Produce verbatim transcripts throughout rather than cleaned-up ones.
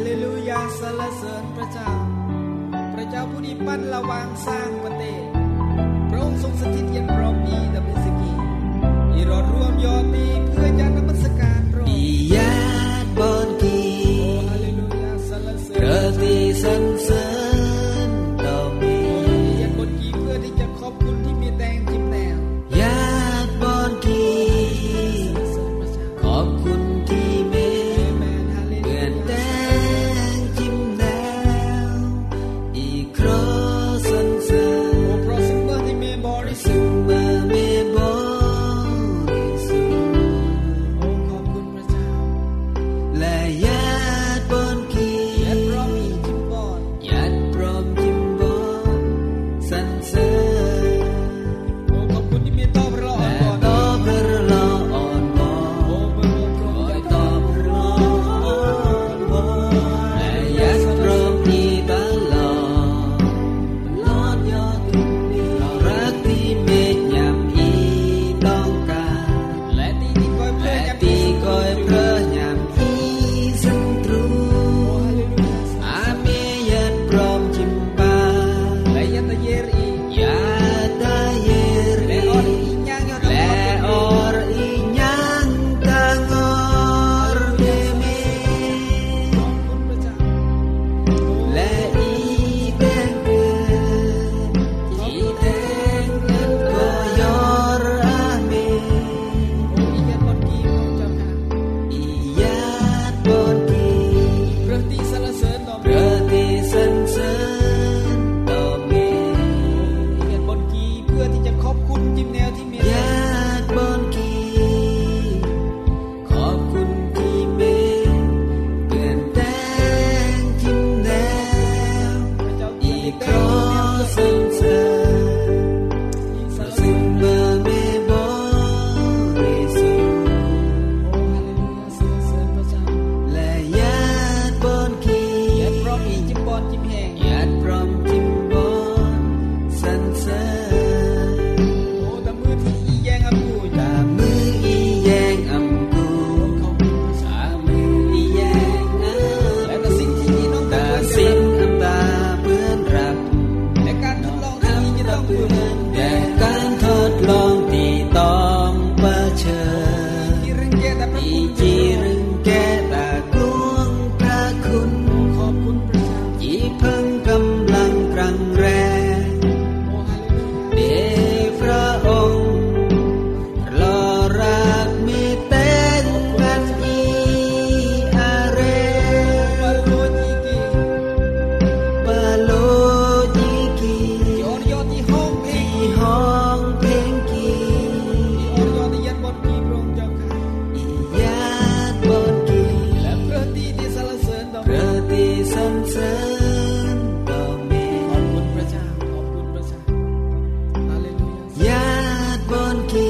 เลลูยาสรรเสริญพระเจ้าพระเจ้าผู้ที่ปั้นละวางสร้างประเทศพระองค์ทรงสถิตเย็นพร้อมดีดับเป็นสกีอีรอดรวมยอดดีเพื่อจะนมัสการพระองค์ Iyat bonki Haleluya สรรเสริญ Rati sansan Tomi Iyat bonki เพื่อที่จะขอบคุณที่มีแดงจิ้มแนว Iyat bonki ขอบคุณที่เมเพื่อนแดงจิ้มแนวอีกครอสันเสริญโอ้เพราะสิ่งเมื่อที่มีบริสุทธิ์เมื่อเมบริสุทธิ์โอ้ขอบคุณพระเจ้าและญาติบนกีและพร้อมอีจิมบอนญาติพร้อมจิ้มบอนสันเสริญโอ้ขอบคุณที่มีต่อพระเราอ่อนต่ก่ออนพระเราอ่อนวอนโอ้เมื่อพระองค์จะต่อพระเราอ่อนวอนและญาติพร้อมที่ตลอดลอดยอดทุกปีรักที่เมตยำอีต้องการและที่ที่คอยเพื่อและจะตีก้อยเพลอยามอีสันตรู อาเมยัดพร้อมจิมบาและยัตเยรียาตาเยและรีออรีย่างยอดและออรอียังตางอรเดเมขอบคุณพระเจ้าและอีแดงเกินอีแดงเกินก็ยอรอาเมโอ้อียัดบอนกีพระองค์เจ้าค่ะอียาดบอนกีเรื่องที่สรรเสริญต่อเพื่อที่สันเสริญต่อเมอียัดบอนกีเพื่อที่จะขอบคุณจิ้มแนวที่มีญาติบอนกีขอบคุณที่เมเปลี่ยนแปลงจิ้มแนวพระเจ้าอีกครอสันเสริญซึ่งเมื่อเมบริสุทธิ์โอ้ฮาเลลูยาสรรเสริญพระเจ้าและญาติบอนกียัดพร้อมอีจิมบอนจิมแหงญาติพร้อมจิ้มบอนสันเสริญโอ้ตะมือที่อีแยงอับกูตามืออีแยงอำกูขอบคุณพระเจ้าตามืออีแยงอและแต่สิ่งที่อีน้องำตาตาเพื่อนสิ้นอำตาเพื่อนรับและการทดลองที่อีจะต้องเพื่อนแต่การทดลองที่ต้องเผชิญที่รึงแก่แต่พระอีคุณจีรึงแก่ตากลวงพระคุณขอบคุณพระเจ้าจีเพิ่งกำลังกรังแรงโอ้ฮาเลลูยาเดพระองค์รอรักมีเต้นกันอีอาเรปาโลจีกีปาโลจิกียอดยอดที่ห้องเพลงที่ห้องเพลงกียอดยอดที่ยัดบอนกีพระองค์เจ้าค่ะอีญาติบอนกีและเพื่อที่ที่สรรเสริญต่อพระที่สรรเสริญต่อเมขอบคุณพระเจ้าขอบคุณพระเจ้าฮาเลลูยาญาติบอนกี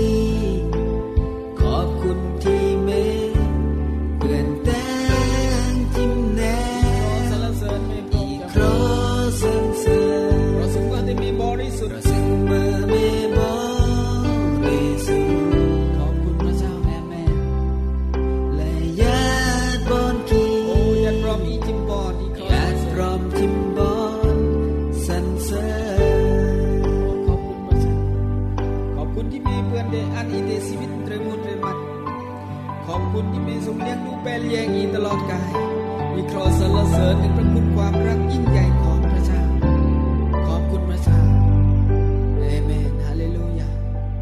ขอบคุณที่เมเพื่อนแต่งจิ้มแนขอวสรรเสริญในพระองค์ครเจ้าอสันเสริญเพราะสิ่งที่มีบริสุทธิ์ซึ่งเมื่อเมบริสุทธิ์ขอบคุณพระเจ้าแม่แม่และญาติบอนกีโอ้ยัดพร้อมอีจิมบอนอีขอญาติพร้อมจิ้มบอนสันเสริญขอบคุณพระเจ้าขอบคุณที่มีเพื่อนเดอันอีเดชีวิตเตรมุนเตรมัดขอบคุณที่มีสมเลี้ยงดูแปลเลี้ยงอีตลอดกายมีครอสรรเสริญในพระคุณความรักยิ่งใหญ่ของพระเจ้าขอบคุณพระเจ้าเอเมนฮาเลลูยา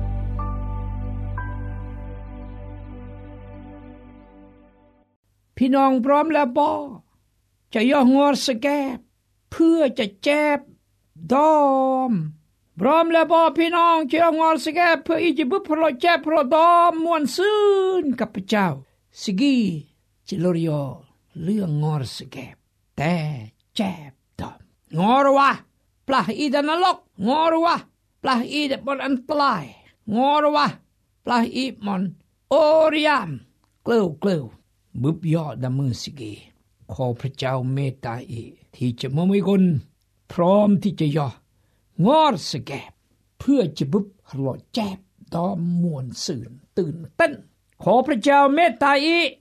พี่น้องพร้อมแล้วบ่จะย่องอสแกบเพื่อจะแจบดอมพร้อมแล้วบ่พี่น้องจะย่องอสแกบเพื่ออีจะบุพรแจบพรดอมมวนซื่นกับพระเจ้าสกีจิลริโอเรื่องงอสแกบแต่แจบดอมงอรวะปลาอีดนรกงอรวะปลาอีดบนอันตรายงอรวะปลาอีมอนโอริยามเกลียวเกลียวบุบยอดมือสิกีขอพระเจ้าเมตตาอีที่จะมาไม่คนพร้อมที่จะย่องอดสแกบเพื่อจะบุบหลอดแจบดอมมวนสื่นตื่นเต้นขอพระเจ้าเมตตาอี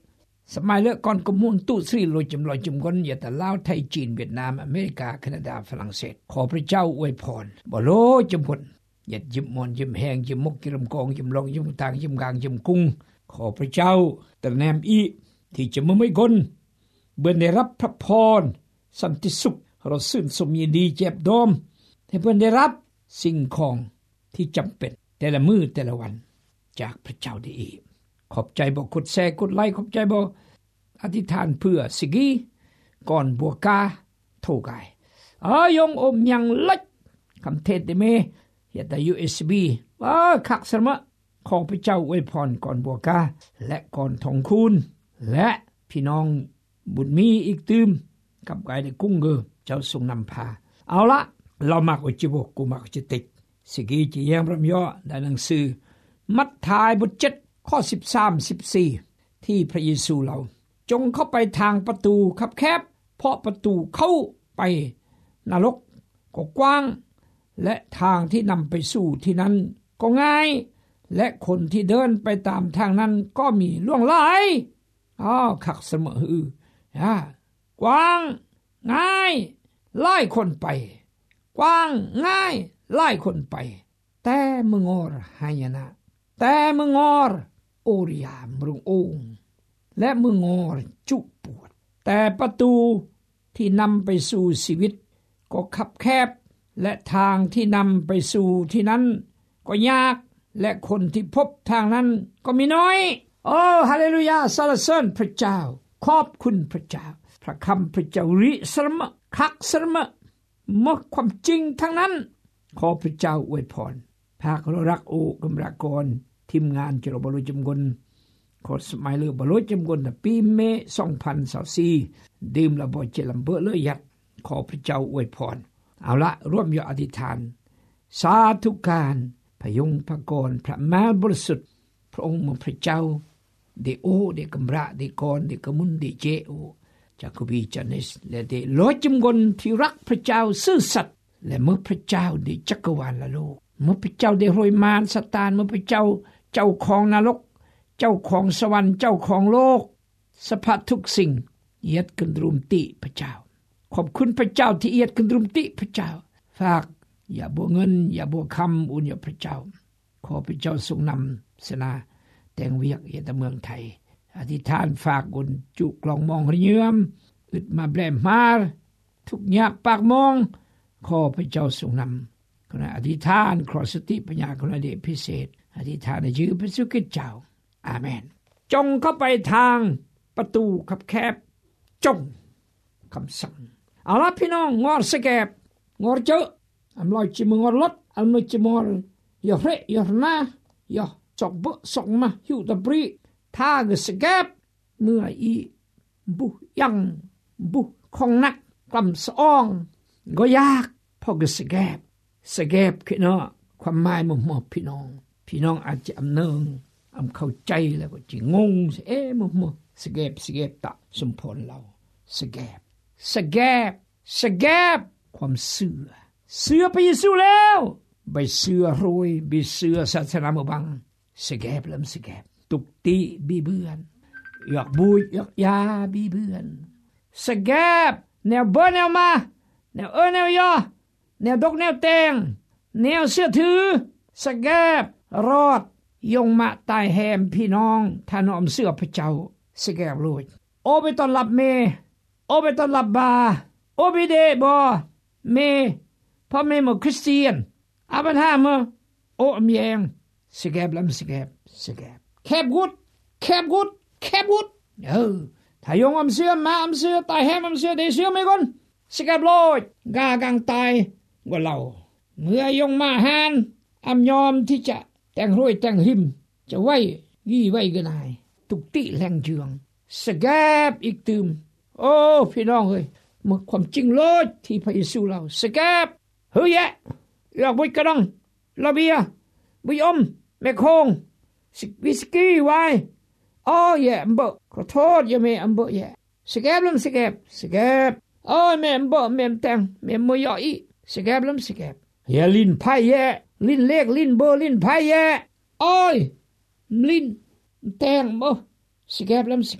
สมัยเลือกก่อนกมุนตุสรีโลจำลอยจำกนอย่าแต่ลาวไทยจีนเวียดนามอเมริกาแคนาดาฝรั่งเศสขอพระเจ้าอวยพรบ่โลจำพลอย่ายิ้มมอนยิ้มแหงยิ้มมกยิ้มกองยิ้มลองยิ้มทางยิ้มกลางยิ้มกุ้งขอพระเจ้าตะแนมอีที่จะมือไม่กนเบิ่นได้รับพระพรสันติสุขเราซื่นสมยินดีเจ็บดอมให้เพิ่นได้รับสิ่งของที่จำเป็นแต่ละมื้อแต่ละวันจากพระเจ้าได้อีกขอบใจบ่กดแชร์กดไลค์ขอบใจบ่อธิษฐานเพื่อสิกีก่อนบัวกาโทกายอายงอมยังลักคำเทศได้เมยะตา ยู เอส บี ว่าคักสมะขอพระเจ้าอวยพรก่อนบัวกาและก่อนทองคูณและพี่น้องบุญมีอีกตืมกับกายได้กุ้งเกอเจ้าทรงนำพาเอาละเรามักอุจิบกกูมักจิติกสิกีจิแยงพระย่อในหนังสือมัทธิวบทเจ็ดข้อสิบสาม สิบสี่ที่พระเยซูเราจงเข้าไปทางประตูคับแคบเพราะประตูเข้าไปนรกก็กว้างและทางที่นำไปสู่ที่นั้นก็ง่ายและคนที่เดินไปตามทางนั้นก็มีล่วงหลายอ้าวคักเสมออือกว้างง่ายหลายคนไปกว้างง่ายหลายคนไปแต่มึงอรหายนะแต่มึงอรโอริยามรุงองค์และมึงอรจุปวดแต่ประตูที่นำไปสู่ชีวิตก็คับแคบและทางที่นำไปสู่ที่นั้นก็ยากและคนที่พบทางนั้นก็มีน้อยโอ้ฮาเลลูยาสรรเสริญพระเจ้าขอบคุณพระเจ้าพระคำพระเจ้าริสรมะคักสรมะมกความจริงทั้งนั้นขอพระเจ้าอวยพรภาครักโอกำลังกรทีมงานจรบรจำกลขอสมัยเลือบรจำกลปีเมสองพันยี่สิบสี่ดื่มระบเจลำเบอเลยยัดขอพระเจ้าอวยพรเอาละร่วมยออธิษฐานสาธุการพยงพระกรพระแม่บริสุทธิ์พระองค์พระเจ้าเดโอเดกำระเดกรเดกมุนเดเจโอจากกุบีจานิสและเดโลจำกลที่รักพระเจ้าซื่อสัตย์และเมื่อพระเจ้าได้จักรวาลละโลกเมื่อพระเจ้าได้โรยมารซาตานเมื่อพระเจ้าเจ้าของนรกเจ้าของสวรรค์เจ้าของโลกสรรพทุกสิ่งเอียดกันรุมติพระเจ้าขอบคุณพระเจ้าที่เอียดกันรุมติพระเจ้าฝากอย่าบัวเงินอย่าบัวคำอุญญาพระเจ้าขอพระเจ้าทรงนำสนาแต่งเวียกเอียดเมืองไทยอธิษฐานฝากกุนจุกลองมองระเยือมอึดมาแบลมมาทุกยะปากมองขอพระเจ้าทรงนำขณะอธิษฐานขอสติปัญญาขณะเดชพิเศษอธิษฐานในชื่อพระสุคิดเจ้าอาเมนจงเข้าไปทางประตูคับแคบจงคำสั่งเอาละพี่น้องงอสแกบงอเจออำลอยจิมงอรถอำลอยจิมงอยอเรยอหน้ายอจอกเบสอกมาหิวตะบรีท่ากสแกบเมื่ออีบุยังบุของนักกำสองก็ยากพอกสแกบสแกบคือเนาะความหมายมั่วๆพี่น้องพี่น้องอาจจะอำเนิงอำเข้าใจแล้วก็จิงงเอ๊ะมั่วๆสแกบสแกบตะสมพรเราสแกบสแกบสแกบความเสื่อเสื่อไปเยซูแล้วใบเสื่อโรยใบเสื่อศาสนาบังสแกบลำสแกบตุกติบีเบือนอยากบูยอยากยาบีเบือนสแกบแนวเบอร์แนวมาแนวเออแนวยอแนวดกแนวแตงแนวเสื้อถือสแกบรอดยงมาตายแหมพี่น้องท่านอมเสื้อพระเจ้าสแกบโรยโอไปต้อนรับเมโอไปต้อนรับบาโอบิเดบอเมพ่อแม่หมดคริสเตียนอาบันหามโออมแยงสแกบลำสแกบสแกบแคบกุดแคบกุดแคบกุดเออถ้ายงอมเสื้อมาอมเสื้อตายแหมอมเสื้อได้เสื้อไม่ก่อนสแกบโลดกากังตายกว่าเราเมื่อยงมาหานอำยอมที่จะแต่งรวยแต่งหิมจะไว้ยี่ไว้ก็ได้ตุกติแรงเจืองสแกบอีกตืมโอ้พี่น้องเอ้ยเมื่อความจริงโลดที่พระเยซูเราสแกบเฮ้ยแยะอยากบุยกระดองลาเบียบุยอมแม่คงวิสกี้ไวอ๋อแย่อัมเบอขอโทษอย่าแม่อัมเบอแย่สแกบลำสแกบสแกบอ๋อแม่อัมเบอแม่แต่งแม่มวยอีสแกบลำสแกบอย่าลิ้นไพ่แย่ลิ้นเล็กลิ้นเบอลิ้นไพ่แย่โอ้ยลิ้นแต่งบ่สแกบลำสแกบ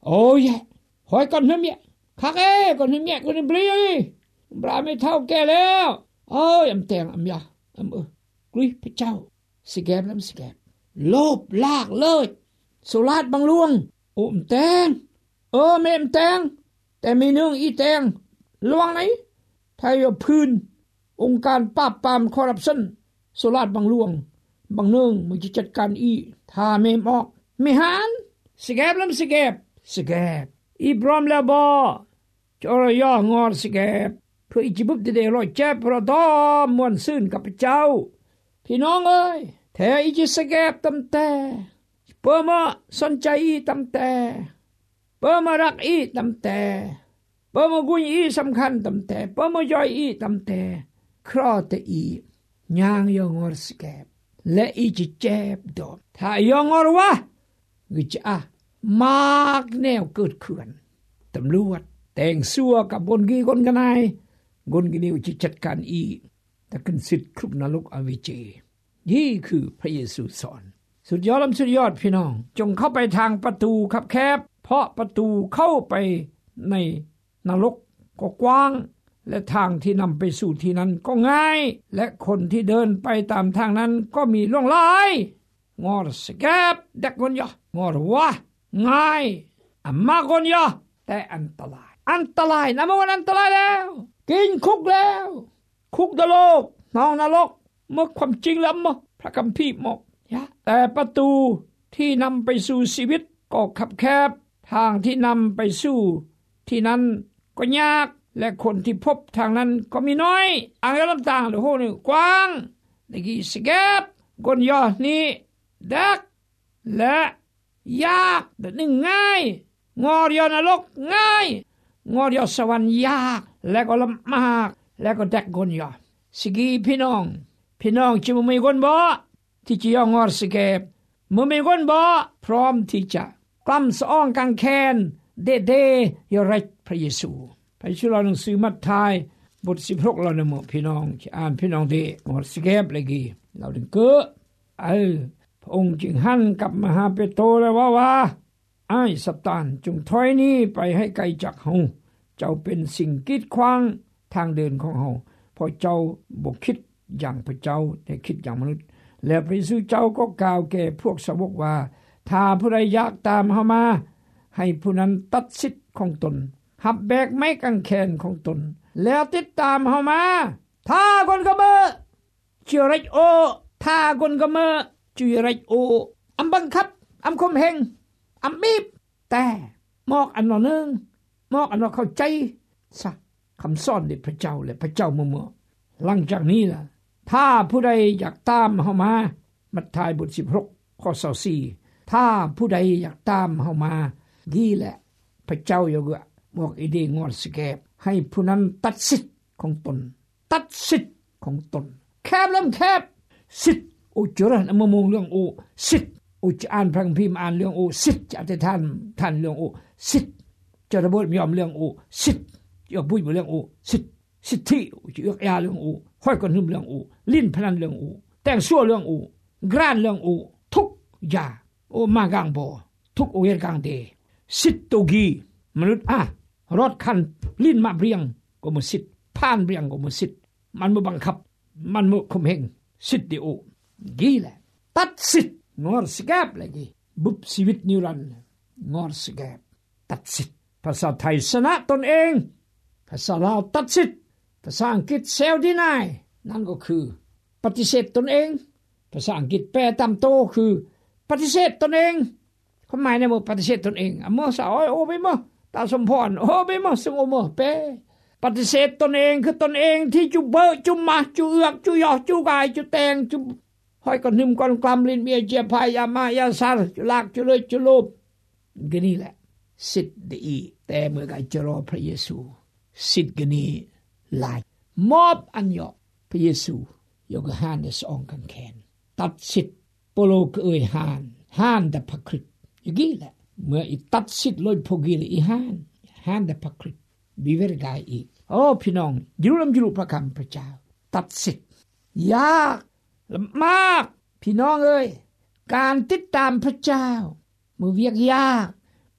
โอ้ยหอยก่อนน้ำเนี่ยคักเอ้ก่อนน้ำเนี่ยก่อนน้ำบลีบราไม่เท่าแก่แล้วโอ้ยอำแตงอำยาอำเออกรีพระเจ้าสิแกบแล้วสิแกบโลบลากเลยสุราษฎร์บางหลวงโอ้อำแตงเออแม่อำแตงแต่มีเนื่องอีแตงระวังไหนไทยเอาพื้นองค์การปราบปรามคอร์รัปชันสุราษฎร์บางหลวงบางเนื่องมึงจะจัดการอีถ้าไม่ออกไม่หันสิแกบแล้วสิแกบสิแกบอีบรอมแล้วบ่จอรยองอสิแกบเพื่ออีจิบุบได้รอยเจ็บเพราะดอมมวนซื่นกับพระเจ้าพี่น้องเอ้ยแท้อีจิสแกบตำแต่เปิ่มาสนใจอีตำแต่เปิ่มารักอีตำแต่เปิ่มากุญอีสำคัญตำแต่เปิ่มาย่อยอีตำแต่ครอแต่อียางยองอสแกบและอีจิเจ็บดอมถ้ายองอวะกิจอะมากแนวเกิดขึ้นตำรวจแต่งซัวกับบนกีคนกันนายกนกินิวจิจัดการอีแต่ขึ้นสิทธิ์ครุบนรกอวิเจนี่คือพระเยซูสอนสุดยอดลำสุดยอดพี่น้องจงเข้าไปทางประตูคับแคบเพราะประตูเข้าไปในนรกก็กว้างและทางที่นำไปสู่ที่นั้นก็ง่ายและคนที่เดินไปตามทางนั้นก็มีล่วงลายงอสแกบเด็กคนยองอวะง่ายอำมาคนยอแต่อันตรายอันตรายนะมันอันตรายแล้วกินคุกแล้วคุกนรกนองนรกเมื่อความจริงแล้วมั้งพระคัมภีร์บอกแต่ประตูที่นำไปสู่ชีวิตก็คับแคบทางที่นำไปสู่ที่นั้นก็ยากและคนที่พบทางนั้นก็มีน้อยอ่างลำต่างหรือโหนี่กว้างในกี่สแกบกนยอนี่ดักและยากแต่หนึ่งง่ายงอเดียวนรกง่ายงอเดียวสวรรค์ยากและก็ลำมากและก็แดกกนยอสิกีพี่น้องพี่น้องจะมึงมีคนบ่ที่จะยองอสแกบมึงมีคนบ่พร้อมที่จะกล้ำสะอ้องกังแคนเดเดยรักพระเยซูไปช่วยเราหนังสือมัทธิวบทสิบหกเราเนี่ยมั้งพี่น้องที่อ่านพี่น้องเดงอสแกบเลยกี่เราถึงเก้อเออพระองค์จึงหันกลับมาหาเปโตรแล้วว่าว่าไอ้สัตานจงถอยนี้ไปให้ไกลจากเฮาเจ้าเป็นสิ่งกีดขวางทางเดินของเฮาเพราะเจ้าบ่คิดอย่างพระเจ้าแต่คิดอย่างมนุษย์และพระเยซูเจ้าก็กล่าวแก่พวกสาวกว่าถ้าผู้ใดอยากตามเฮามาให้ผู้นั้นตัดสิทธิ์ของตนหับแบกไม้กางแขนของตนแล้วติดตามเฮามาถ้าคนก็เมื่อเชื่อไรโอถ้าคนก็เมื่อชื่อไรโออำบังคับอำคมเหงอำบีบแต่มอกอันนอนึงมอกอันนอเข้าใจซะคำสอนเด็ดพระเจ้าและพระเจ้าเมื่อหลังจากนี้ล่ะถ้าผู้ใดอยากตามเฮามามัทธิวบทสิบหกข้อยี่สิบสี่ถ้าผู้ใดอยากตามเฮามาดีแหละพระเจ้าอย่าบอกอีเดงอสแกบให้ผู้นั้นตัดสิทธิ์ของตนตัดสิทธิ์ของตนแคบลำแคบสิทธิ์โอจระนมมงเรื่องโอสิทธิ์โอจะอ่านพระคัมภีร์อ่านเรื่องโอสิทธิ์จะอธิษฐานท่านเรื่องโอสิทธิ์จะระเบิดยอมเรื่องโอสิทธิ์จะบุยเรื่องโอสิทธิ์สิทธิจะเอื้อยาเรื่องโอห้อยก้อนหินเรื่องโอลิ้นพนันเรื่องโอแต่งชั่วเรื่องโอกรานเรื่องโอทุกอย่างโอมากางบ่ทุกโอเยกางเดสิทธิ์ตุกีมนุษย์อ่ะรถคันลิ้นมาเรียงก็มุสิทธิ์ผ่านเรียงก็มุสิทธิ์มันมือบังคับมันมือข่มเหงสิทธิ์เดียวกี่แหละตัดสิทธิ์งอสแกบเลยกี่บุบชีวิตนิรันดร์งอสแกบตัดสิทธิ์ภาษาไทยชนะตนเองภาษาลาวตัดสิทธิ์ภาษาอังกฤษเซลดินายนั่นก็คือปฏิเสธตนเองภาษาอังกฤษแปลตามโตคือปฏิเสธตนเองความหมายในหมดปฏิเสธตนเองอ่ะมื้อสาวโอ้ไปมื้อตาสมพรโอ้ไปมื้อสงโมเปปฏิเสธตนเองคือตนเองที่จุเบอจุมาจุเอือกจุยอจุกายจุแตงจุห้อยก้อนหิมก้อนกลำลิ้นเบียเจียพายามายาซาร์จุลากจุเลยจุโลบก็นี่แหละสิทธิ์ดีแต่เมื่อไกจะรอพระเยซูสิทธิ์ก็นี่ลายมอบอันยอพระเยซูยกหานในสองกันแขนตัดสิทธิ์โปโลก็เอ่ยหานหานแต่พระคริสต์อย่างนี้แหละเมื่ออีตัดสิทธิ์ลอยพวกนี้อีหานหานแต่พระคริสต์บีเวรกายอีกโอ้พี่น้องยิรุลำยิรุพระคำพระเจ้าตัดสิทธิ์ยากลำมากพี่น้องเอ้ยการติดตามพระเจ้ามือเวียกยาก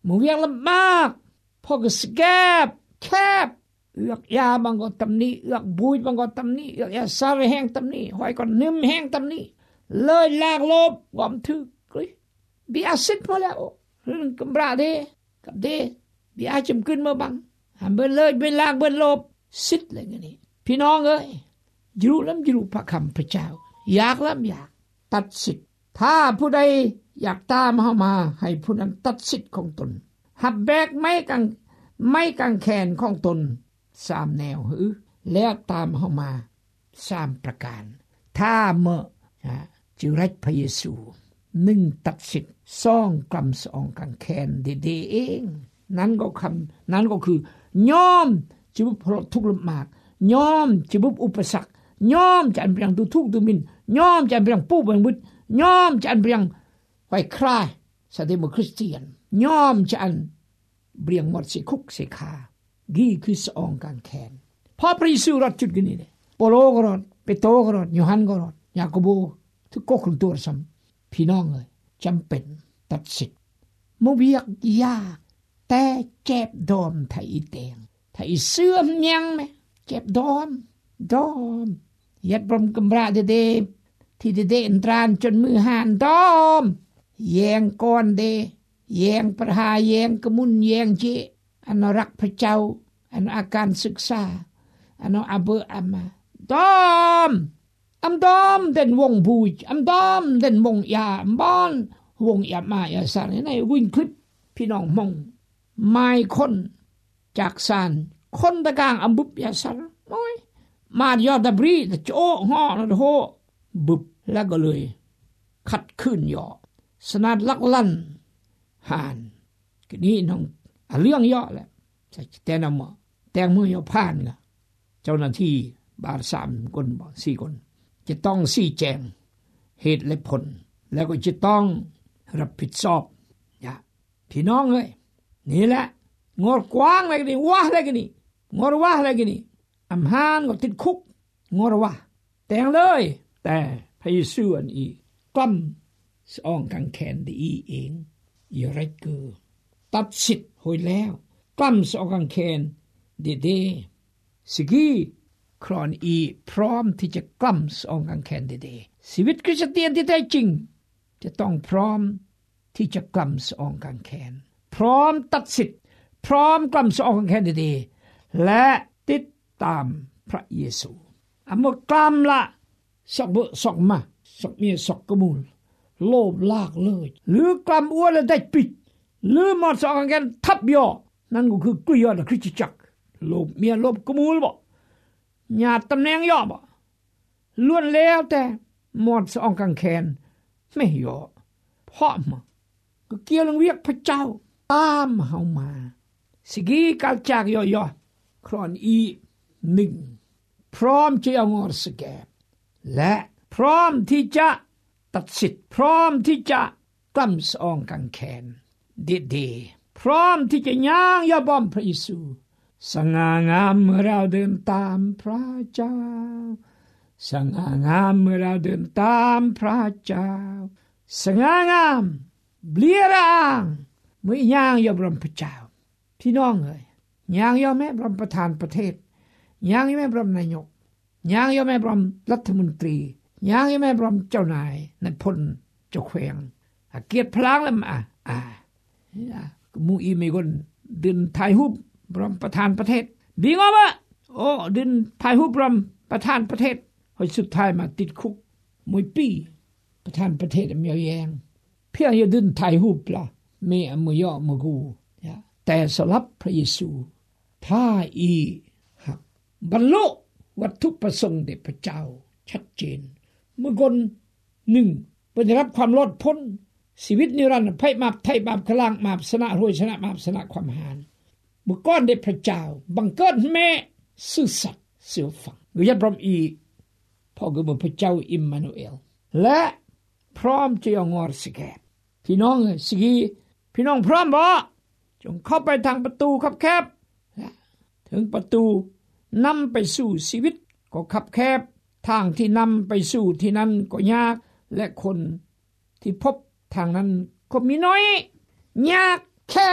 หมู่เวียงลำมากพ่อก็สแกบแคบเอือกยาบางก็ตำนี้เอือกบุยบางก็ตำนี้เอือกยาสารแห้งตำนี้หอยก็นิ่มแห้งตำนี้เลยลากลบความทึกเลยบีอาซิดพอแล้วเรื่องกำราเดกับเดบีอาจมขึ้นมาบังหันเบิ่นเลยเบิ่นลากเบิ่นลบซิดเลยนี่พี่น้องเอ้ยอยู่ลำอยู่พระคำพระเจ้าอยากลำอยากตัดสิทธิ์ถ้าผู้ใดอยากตามเข้ามาให้ผู้นั้นตัดสิทธิ์ของตนหับแบกไม้กังไม้กังแขนของตนสามแนวหือแล้วตามเข้ามาสามประการถ้าเมื่อจึงรักพระเยซูหนึ่งตัดสิทธิ์สองกำสองกังแขนเดๆเองนั้นก็คำนั้นก็คือยอมจะบุพทุกข์ลำบากยอมจะบุอุปสรรคยอมจะอันเปรียงดูทุกข์ดูหมิ่นยอมจะอันเปรียงปู้เบิ่งบุญยอมจะอันเปรียงไว้คลายสติมคริสเตียนยอมจะอันเปรียงหมดสิคุกสิขากี่คือสองกังแขนพอพระเยซูรอดจุดกันนี่เนี่ยเปโลก็รอดเปโตรก็รอดโยฮันก็รอดยากอโบทุกก็คงตัวซ้ำพี่น้องเอ้ยจำเป็นตัดสิทธิ์มเวียกยากแต่เจ็บดอมไทยแดงไทยเสื่อมยังไหมเจ็บดอมดอมยัดบรมกำราเดเดที่เดเดนตรานจนมือหานดอมแยงก่อนเดแยงประหาแยงกมุนแยงเจอันรักพระเจ้าอันอาการศึกษาอันอาเบออามาดอมอัมดอมเด่นวงบูจอัมดอมเด่นวงยาอัมบอนวงยามายาสารในวิ่งคลิปพี่น้องมองไม่คนจากสารคนตะกางอัมบุบยาสารน้อยมายอดดับรีโจห่อนะโหบุบแล้วก็เลยขัดขึ้นย่อสนาดลักลั่นหานก็นี่น้องเรื่องย่อแหละแต่นำแต่เมื่อย่อผ่านล่ะเจ้าหน้าที่บาทสามคนบ่สี่คนจะต้องชี้แจงเหตุและผลแล้วก็จะต้องรับผิดชอบอย่าพี่น้องเอ้ยนี่แหละงอกว้างอะไรกันนี่วะอะไรกันนี่งอวะอะไรกันนี่อำหานก็ติดคุกงอวะแต่งเลยแต่พระเยซูอันอีกล้ำสองกังแขนดีเองอย่าไรเกือตัดสิทธิ์หอยแล้วกล้ำสองกังแขนเดเดสกีครอนอีพร้อมที่จะกล้ำสองกังแขนเดเดชีวิตคริสเตียนที่แท้จริงจะต้องพร้อมที่จะกล้ำสองกังแขนพร้อมตัดสิทธิ์พร้อมกล้ำสองกังแขนเดเดและติดตามพระเยซูอำมกล้ำละสอกเบสอกมาสอกเมียสอกกมูลโลภลากเลยหรือกล้ำอ้วนแล้วได้ปิดหรือหมดสองกังแขนทับย่อนั่นก็คือกลียดคริสตจักรโลภเมียโลภกมูลบ่หยาดตำแหน่งย่อบ่ล้วนแล้วแต่หมดสองกังแขนไม่ย่อเพราะมันก็เกี่ยวกับเรียกพระเจ้าตามเฮามาสิกีกัลจากย่อๆครอนอีหนึ่งพร้อมจะเอางอสแกบและพร้อมที่จะตัดสิทธิ์พร้อมที่จะกล้ำสองกังแขนเด็ดๆพร้อมที่จะย่างยาบอมพระเยซูสง่างามเมื่อเราเดินตามพระเจ้าสง่างามเมื่อเราเดินตามพระเจ้าสง่างามเบลียร่างเมื่อย่างยาบอมพระเจ้าพี่น้องเอ้ยย่างยาแม่บรมประธานประเทศย่างยาแม่บรมนายกย่างยาแม่บรมรัฐมนตรีย่างยาแม่บรมเจ้านายนายพลเจ้าแขวงเกียรติพลางแล้วมาอ่ามูอีมีคนดินถ่ายรูปบรมประธานประเทศบีงอวะโอ้ดินถ่ายรูปบรมประธานประเทศพอสุดท้ายมาติดคุกมวยปีประธานประเทศมีแยงเพียงจะดินถ่ายรูปล่ะมีมือย่อมือกูแต่สำหรับพระเยซูถ้าอีหักบรรลุวัตถุประสงค์เด็จพระเจ้าชัดเจนเมื่อคนหนึ่งได้รับความรอดพ้นชีวิตนิรันดร์ไพ่มาบไทยบาปขลางมาบชนะรวยชนะมาบชนะความหานเมื่อก้อนเด็จพระเจ้าบังเกิดแม่ซื่อสัตย์เสือฝังหรือยัดพร้อมอีพ่อคือพระเจ้าอิมมานูเอลและพร้อมจะเอางอสแกบพี่น้องสกีพี่น้องพร้อมบ่จงเข้าไปทางประตูคับแคบถึงประตูนำไปสู่ชีวิตก็คับแคบทางที่นำไปสู่ที่นั้นก็ยากและคนที่พบทางนั้นก็มีน้อยยากแคบ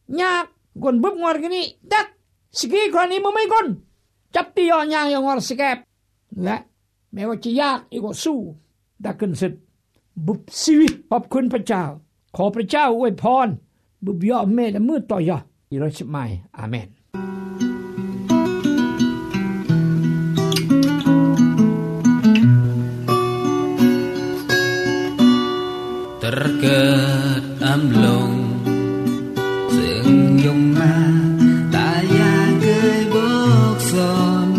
ยากคนบึบงอกันนี่ดักสกีคราวนี้มึงไม่คนจับตีอ่อนยางอย่างงอสแกบและแม้ว่าจะยากอีกก็สู้ดักกันสุดบุบชีวิตขอบคุณพระเจ้าขอพระเจ้าอวยพรบุบยอมเมและมือต่อยออีรชมัยอาเมน Terketamlung senyum tak yang kebokson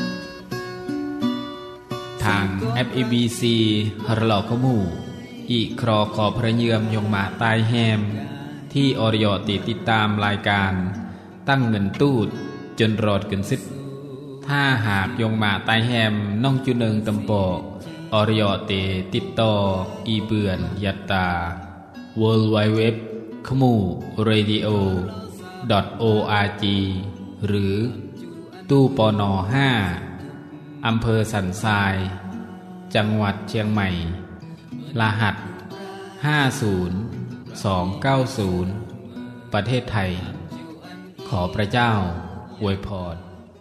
ทาง เอฟ อี บี ซี หรอขมู่อีครอขอพระเยือมยงมาตายแฮมที่อริยติติดตามรายการตั้งเงินตูดจนรอดกันสิทธิ์ถ้าหากยงมาตายแฮมน้องจุนึงตำปอกอริยติติดต่ออีเบือนยัตตา ดับเบิลยู ดับเบิลยู ดับเบิลยู ดอท ขมู เรดิโอ ดอท โอ อาร์ จี หรือตู้ปนห้าอำเภอสันทรายจังหวัดเชียงใหม่รหัสห้า ศูนย์ สอง เก้า ศูนย์ประเทศไทยขอพระเจ้าอวยพร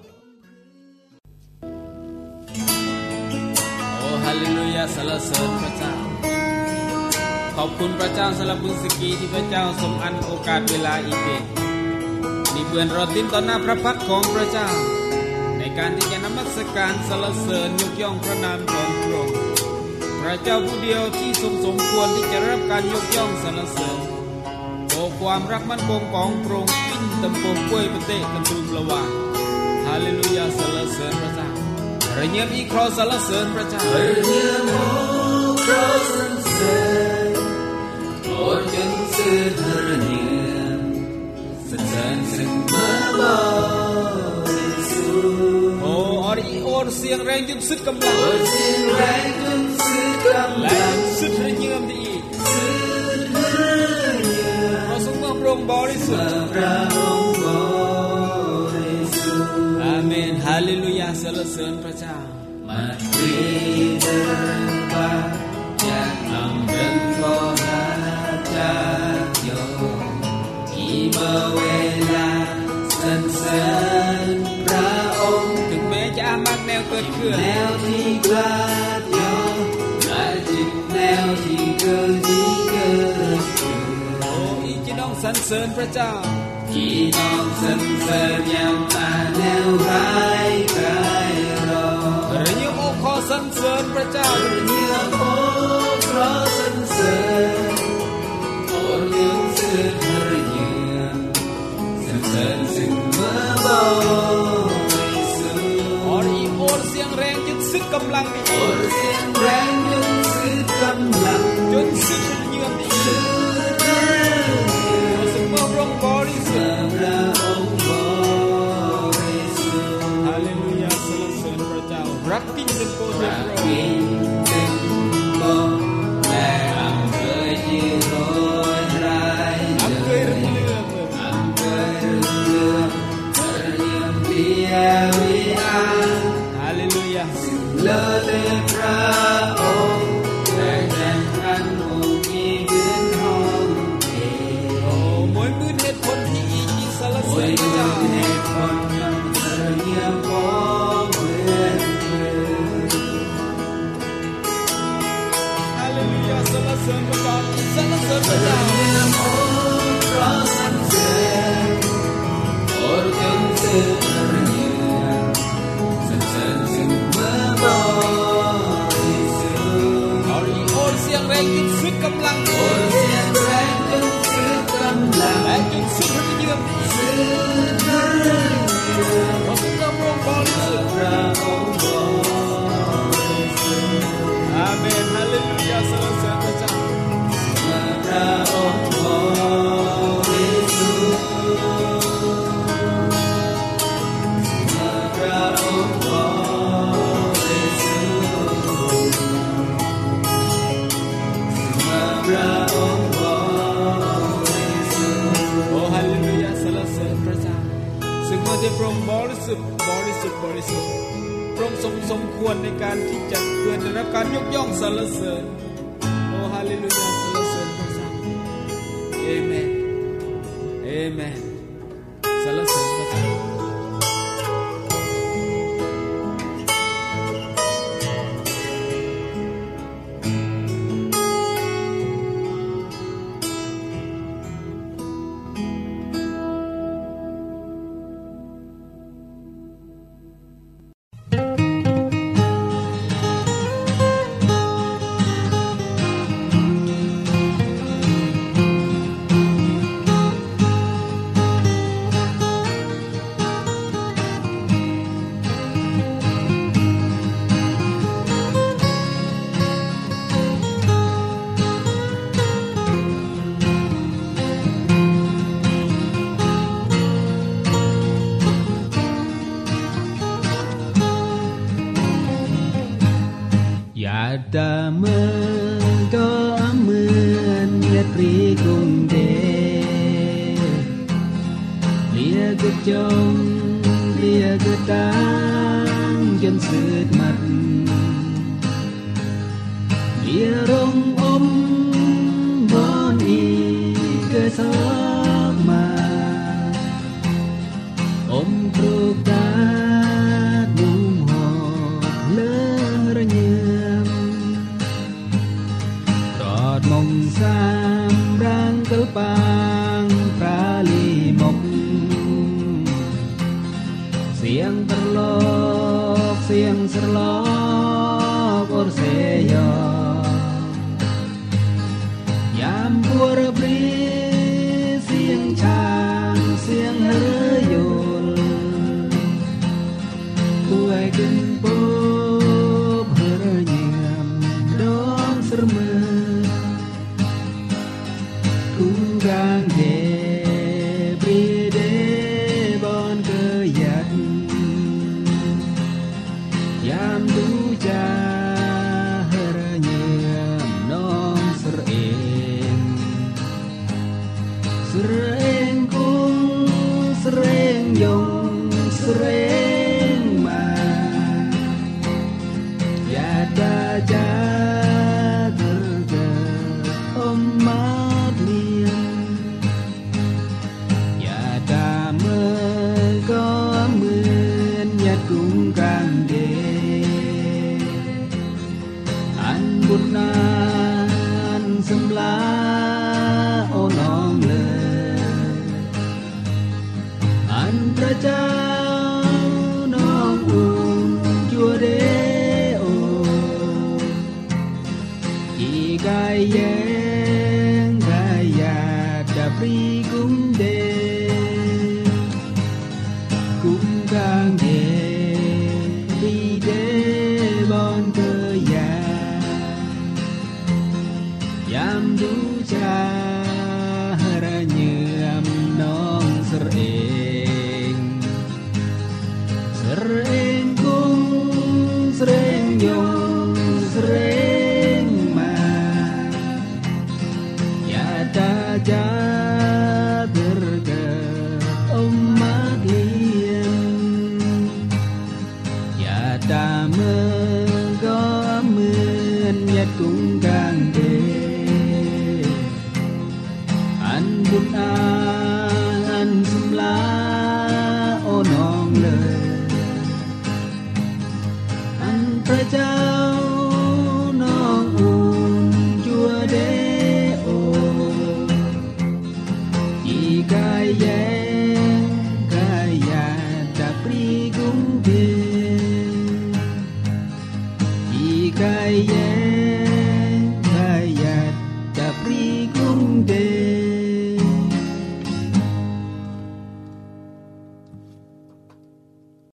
โอ้ฮาเลลูยาสรรเสริญพระเจ้าขอบคุณพระเจ้าสำหรับบุญสกีที่พระเจ้าทรงอันโอกาสเวลาอีกเด็กนี่เพื่อนรอตินต่อหน้าพระพักตร์ของพระเจ้าในการที่จะนมัสการสรรเสริญยกย่องพระนามของพระองค์พระเจ้าผู้เดียวที่ทรงสมควรที่จะรับการยกย่องสรรเสริญโอ้ความรักมั่นคงของพระองค์กินตำปงกล้วยประเตะกันตุมละวาฮาเลลูยาสรรเสริญพระเจ้าระเงียบอีครอสรรเสริญพระเจ้าระเงียบอีครอสรรเสริญโอ้จงสื่อระเงียบสรรเสริญซึ่งเมื่อบริสุทธิ์โอ้อริโอเสียงแรงจนสุดกำลังเสียงแรงจนสุดกำลังสุดระเงียบดีสุดระเงียบเราทรงเมื่อพระองค์บริสุทธิ์พระองค์บริสุทธิ์อาเมนฮาเลลูยาสรรเสริญพระเจ้ามาเรียนว่าจะทำเรื่องก็น่าจะยอมกี่เมื่อเวลาสรรเสริญพระองค์ถึงแม้จะอามากแนวเกิดขึ้นแนวที่กลาดยอมและจิตแนวที่เกิดที่เกิดขึ้นโอ้อีจีน้องสรรเสริญพระเจ้าจีน้องสรรเสริญยังมาแนวร้ายกายรอระเงียบโอ้ขอสรรเสริญพระเจ้าระเงียบโอ้ขอสรรเสริญโอ้ยังสื่อระเงียบสรรเสริญซึ่งเมื่อบริสุทธิ์โอ้อีโอ้เสียงแรงจนสุดกำลังโอ้เสียงแรงจนสุดกำลังจนสุดระเงียบดีสุดระเงียบซึ่งเมื่อพระองค์บริสุทธิ์พระองค์บริสุทธิ์ฮาเลลูยาสรรเสริญพระเจ้ารักกินเป็นโปรดรักกินเป็นโปรดและอำเภอที่โรยรายอำเภอเรืออำเภอเรือเรียมเพียวิอาฮาเลลูยาเลิศพระองค์และแห่งอันองค์มีพื้นห้องเอโอ้มวยมือเหตุผลที่อีกสรรเสริญพระเจ้าเหตุผลยังเรียมของเพื่อนฮาเลลูยาสรรเสริญพระเจ้าสรรเสริญพระเจ้าโอ้พระสรรเสริญโอ้จงสื่อระเงียบสรรเสริญซึ่งเมื่อบริสุทธิ์โอ้โอ้เสียงแรงจนสุดกำลังโอ้เสียงแรงจนสุดกำลังและจนสุดระเงียบสุดระเงียบเราทรงพระองค์บริสุทธิ์พระองค์บริสุทธิ์อาเมนฮาเลลูยาสรรเสริญพระเจ้าพระองค์บริสุทธิ์พระองค์บริสุทธิ์พระองค์บริสุทธิ์โอ้ฮาเลลูยาสรรเสริญพระเจ้าซึ่งเมื่อที่พระองค์บริสุทธิ์บริสุทธิ์บริสุทธิ์พระองค์ทรงสมควรในการที่จะเพื่อได้รับการยกย่องสรรเสริญโอ้ฮาเลลูยาสรรเสริญพระเจ้าเอเมนเอ Amen สรรเสริญพระเจ้าดาเมืองก็เหมือนเล็ดปรีกุงเดเลียกจมเลียกตางจนสืดมัดเลียรงอมบอนอีเกสอกมาอมครูกาดุมหอเลอระเนียมงสามรังกลปางพระลีมกเสียงตลกเสียงสลอกอรเสยยามบัวระบรีเสียงช้างเสียงเรือโยลผู้ไอ้กินปูเรือเยี่ยมดอนสรมือgang de bride bon ke yat yam du ja hernya non sereng sereng kung sereng yong sereng ma ya da ja terja om ma cung càng đê anh buồn nan sâm lá ô non lờ anh ra cha non buồn chua đê ô chỉ gai giang gai già đà pri cung đê cung càng đê bon cơ ya yam du cha ra nyam non sereng sereng kung sereng yong sereng ma ya ta ja terga umat lian ya ta mơ cung càng đê anh buồn an anh xâm lá ô non lời